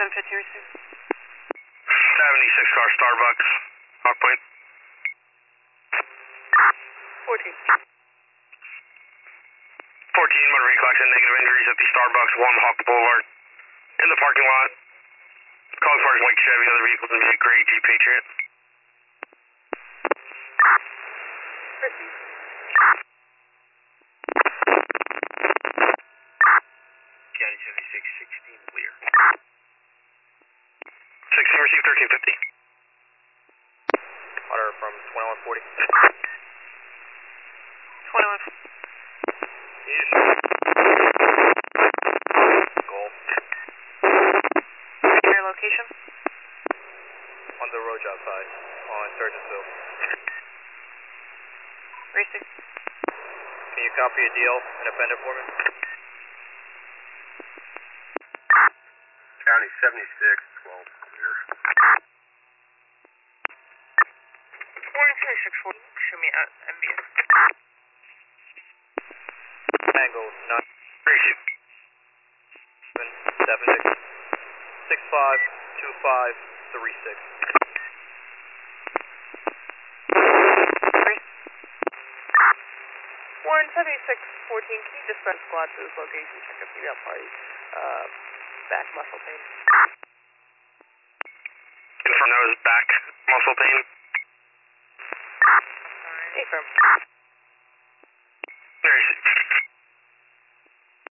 150 received. 76 car Starbucks, Hawk Point. 14. 14, motor collection, negative injuries at the Starbucks, 1 Hawk Boulevard. In the parking lot. Calls parked white Chevy, other vehicles in a gray Jeep Patriot. Received. County 76, 16, clear. 16 received, 1350. Order from 2140. 21. Goal. Your location? On the road job side, on Surgeonsville. Racing. Can you copy a deal and a fender for me? County 76, 12, clear. Warren 26, show me at MBS. Tango 9. Received. 76 652536. Warren 76, 14, can you dispatch squad to this location? Check if you got parties. Back muscle pain. Confirm that was back muscle pain. Affirm.